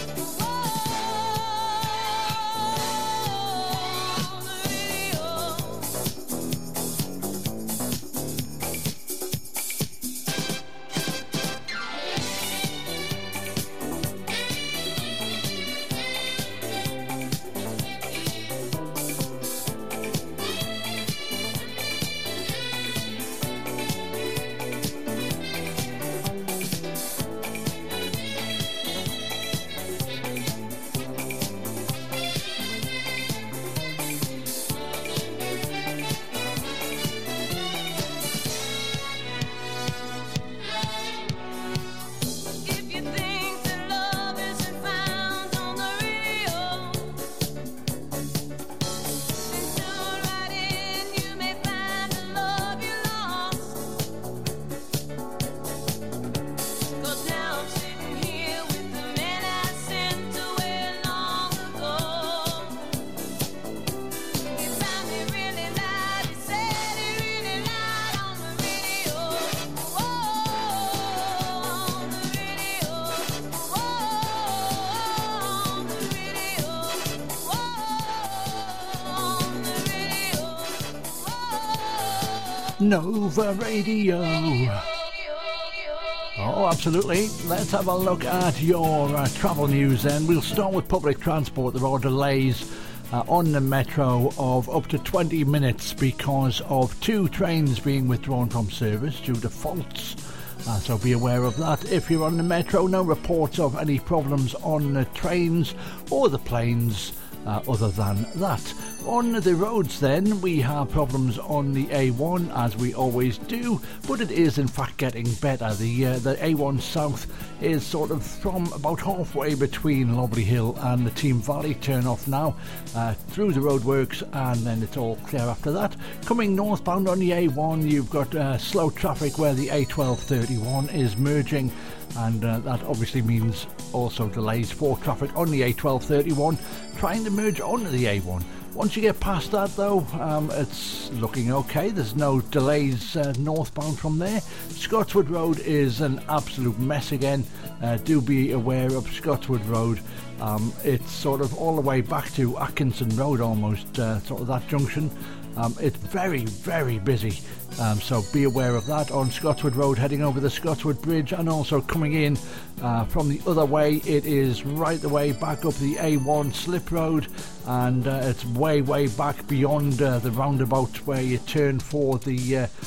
If you think that love isn't found on the radio, then tune right in. You may find the love you lost. 'Cause now I'm sitting here with the man I sent away long ago. He found me really loud. He said it really loud on the radio. Whoa, on the radio. Whoa, on the radio. Whoa, on the radio. Nova Radio. Oh, absolutely. Let's have a look at your uh, travel news then. We'll start with public transport. There are delays uh, on the metro of up to twenty minutes because of two trains being withdrawn from service due to faults. Uh, so be aware of that. If you're on the metro, no reports of any problems on the trains or the planes uh, other than that. On the roads then, we have problems on the A one, as we always do, but it is in fact getting better. The uh, the A one South is sort of from about halfway between Lobley Hill and the Team Valley turn off now uh, through the roadworks, and then it's all clear after that. Coming northbound on the A one, you've got uh, slow traffic where the A twelve thirty-one is merging, and uh, that obviously means also delays for traffic on the A twelve thirty-one trying to merge onto the A one. Once you get past that though, um, it's looking okay. There's no delays uh, northbound from there. Scotswood Road is an absolute mess again. Uh, do be aware of Scotswood Road. Um, it's sort of all the way back to Atkinson Road almost, uh, sort of that junction. Um, it's very, very busy. Um, so be aware of that on Scotswood Road heading over the Scotswood Bridge, and also coming in uh, from the other way. It is right the way back up the A one Slip Road, and uh, it's way way back beyond uh, the roundabout where you turn for the uh,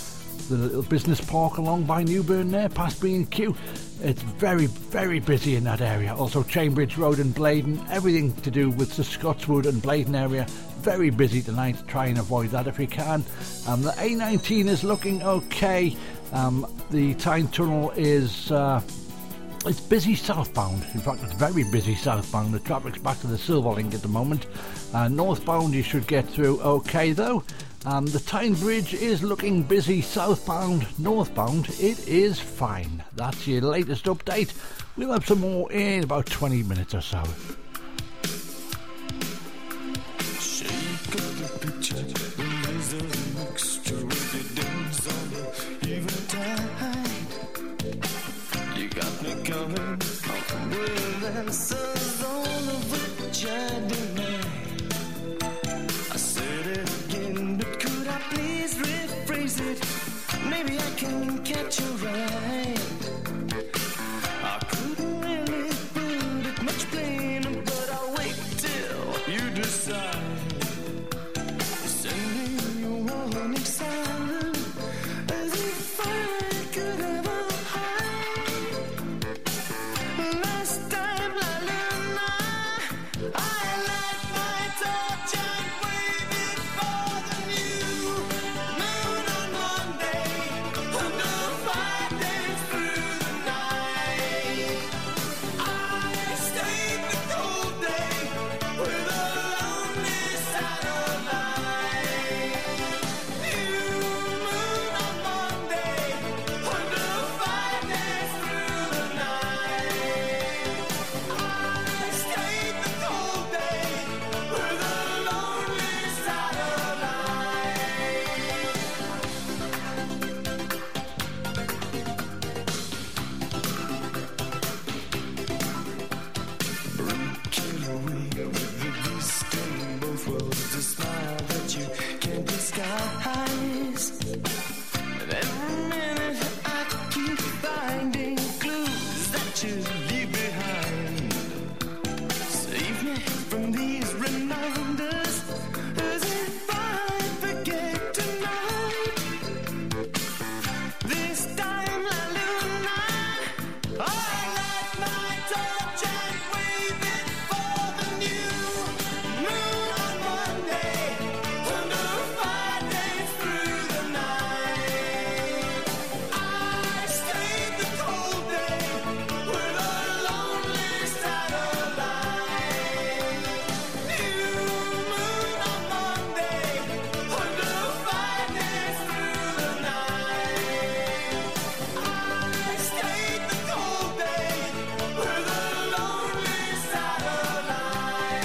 the little business park along by Newburn there, past B and Q. It's very, very busy in that area. Also Cambridge Road and Blaydon, everything to do with the Scotswood and Blaydon area. Very busy tonight. Try and avoid that if you can. Um, the A nineteen is looking okay. Um, the Tyne Tunnel is... Uh, It's busy southbound. In fact, it's very busy southbound. The traffic's back to the Silverlink at the moment. Uh, northbound, you should get through okay, though. Um, the Tyne Bridge is looking busy southbound. Northbound, it is fine. That's your latest update. We'll have some more in about twenty minutes or so. Shake up the picture, there's a mixture of the dance on the eventide. You got me coming with answers all of which I deny. I said it again, but could I please rephrase it? Maybe I can catch a ride. I couldn't really put it much plainer, but I'll wait till you decide. Send me your warning sign, as if I could ever hide. Last time I learned I let my touch and wave it for the new moon on Monday, under five days through the night. I stayed the cold day with a lonely satellite. New moon on Monday, under five days through the night. I stayed the cold day with a lonely satellite. Breaking away with the beast in both worlds, a smile that you can't disguise. And every minute I keep finding clues that you leave behind. Save me from these reminders, as if I forget tonight. This time I lose I light my torch and wave it for the new moon on Monday, under five days through the night. I stayed the cold day with a lonely satellite. New moon on Monday, under five days through the night. I stayed the cold day with a lonely satellite.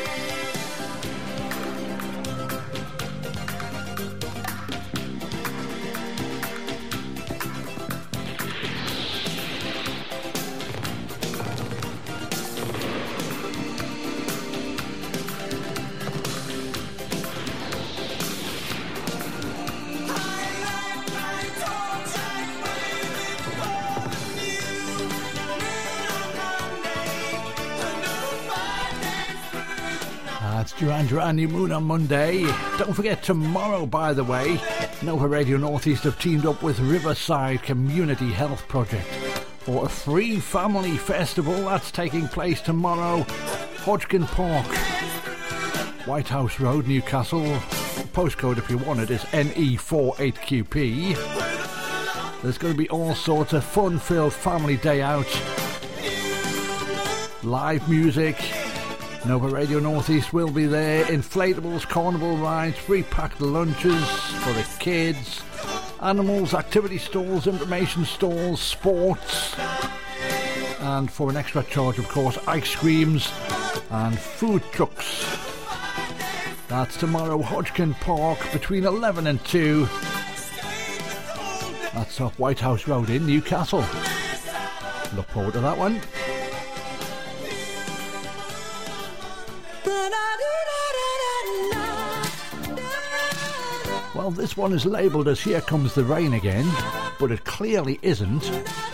That's Duran Duran, New Moon on Monday. Don't forget tomorrow, by the way, Nova Radio Northeast have teamed up with Riverside Community Health Project for a free family festival that's taking place tomorrow. Hodgkin Park, White House Road, Newcastle. Postcode, if you want it, is N E four eight Q P. There's going to be all sorts of fun-filled family day out, live music. Nova Radio Northeast will be there. Inflatables, carnival rides, free packed lunches for the kids, animals, activity stalls, information stalls, sports, and for an extra charge, of course, ice creams and food trucks. That's tomorrow, Hodgkin Park, between eleven and two. That's off White House Road in Newcastle. Look forward to that one. Well, this one is labelled as Here Comes the Rain Again, but it clearly isn't.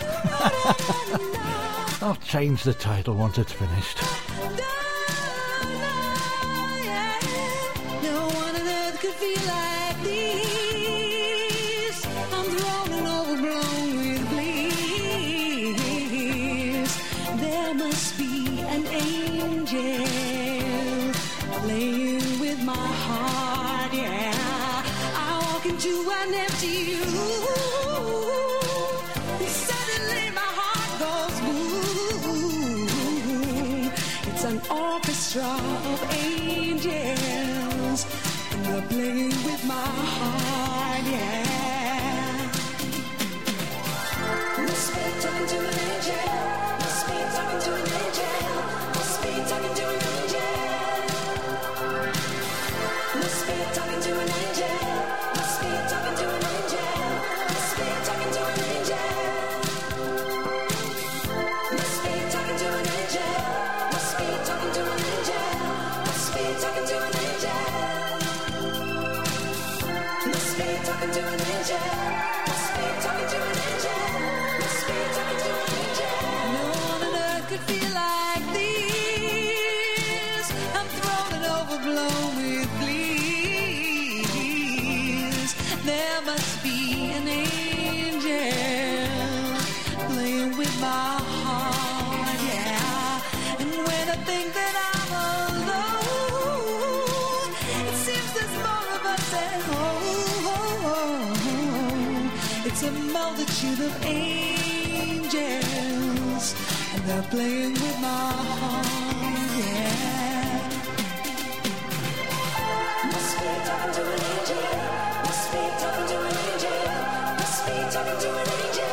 I'll change the title once it's finished. No one on earth could feel like this. I'm into an empty room. Suddenly my heart goes boom. It's an orchestra of angels, and they're playing with my heart, yeah. Must be talking to an angel. Must be talking to an angel. Must be talking to an angel. Must be talking to an angel. Must be talking to an angel. Must be talking to an angel. Must be talking to an angel. Must be talking to an angel. Must be talking to an angel. Must be talking to an angel. Must be talking to an angel. Must be talking to an angel. No one on earth could feel like this. I'm thrown and overblown with bliss. There must be an angel playing with my heart, yeah. And when I think that I'm alone, it seems there's more of us at home. It's a multitude of angels, and they're playing with my heart, yeah. Must be talking to an angel. Must be talking to an angel. Must be talking to an angel.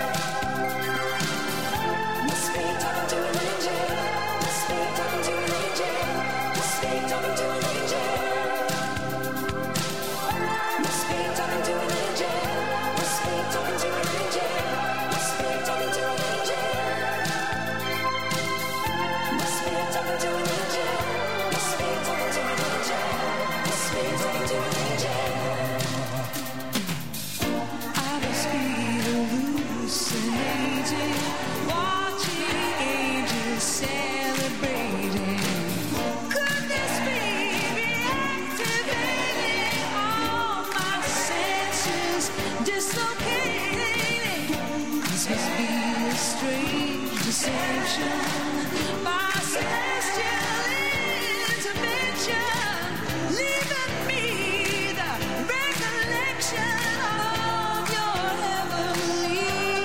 Must be talking to an angel. Must be talking to an angel. Must be talking to an angel. Must be talking to an angel. Must be talking to an angel. Must be talking to an angel. Must be talking to an angel. Must be talking to an angel. Must be talking to an angel. I must be hallucinating, watching angels celebrating. Could this be reactivating all my senses, dislocating? This must be a strange deception, my celestial intervention, leaving me the recollection of your heavenly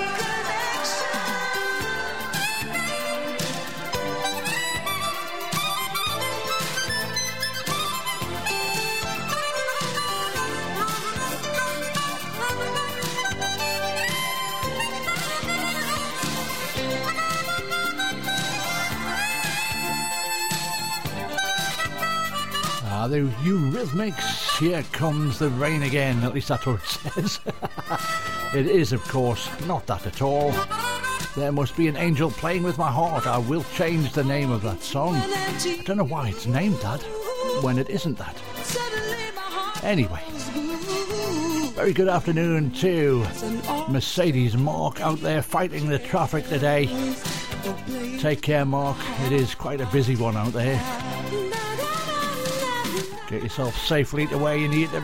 Ah, the Eurythmics, here comes the rain again, at least that's what it says. It is, of course, not that at all. There must be an angel playing with my heart. I will change the name of that song. I don't know why it's named that when it isn't that. Anyway, very good afternoon to Mercedes Mark out there fighting the traffic today. Take care, Mark. It is quite a busy one out there. Get yourself safely to where you need to